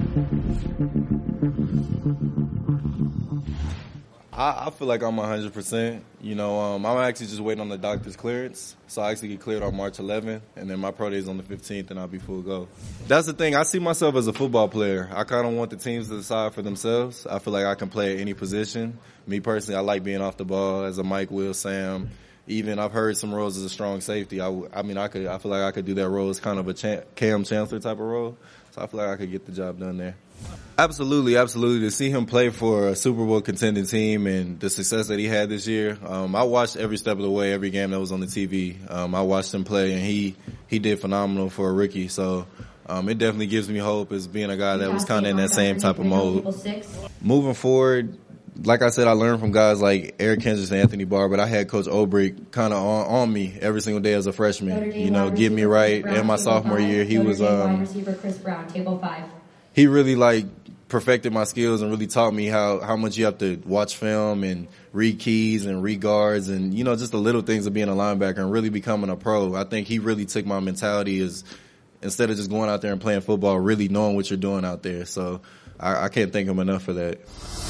I feel like I'm 100%. You know, I'm actually just waiting on the doctor's clearance. So I actually get cleared on March 11th, and then my pro day is on the 15th, and I'll be full go. That's the thing. I see myself as a football player. I kind of want the teams to decide for themselves. I feel like I can play at any position. Me personally, I like being off the ball as a Mike, Will, Sam. Even I've heard some roles as a strong safety. I feel like I could do that role as kind of a Cam Chancellor type of role. So I feel like I could get the job done there. Absolutely, absolutely. To see him play for a Super Bowl contending team and the success that he had this year, I watched every step of the way, every game that was on the TV. I watched him play, and he did phenomenal for a rookie. So it definitely gives me hope as being a guy that was kind of in that same type of mode. Moving forward, like I said, I learned from guys like Eric Kendricks and Anthony Barr, but I had Coach Obrick kind of on me every single day as a freshman. You know, get me right. In my sophomore year, he was receiver Chris Brown, table 5. He really perfected my skills and really taught me how much you have to watch film and read keys and read guards and, you know, just the little things of being a linebacker and really becoming a pro. I think he really took my mentality as instead of just going out there and playing football, really knowing what you're doing out there. So I can't thank him enough for that.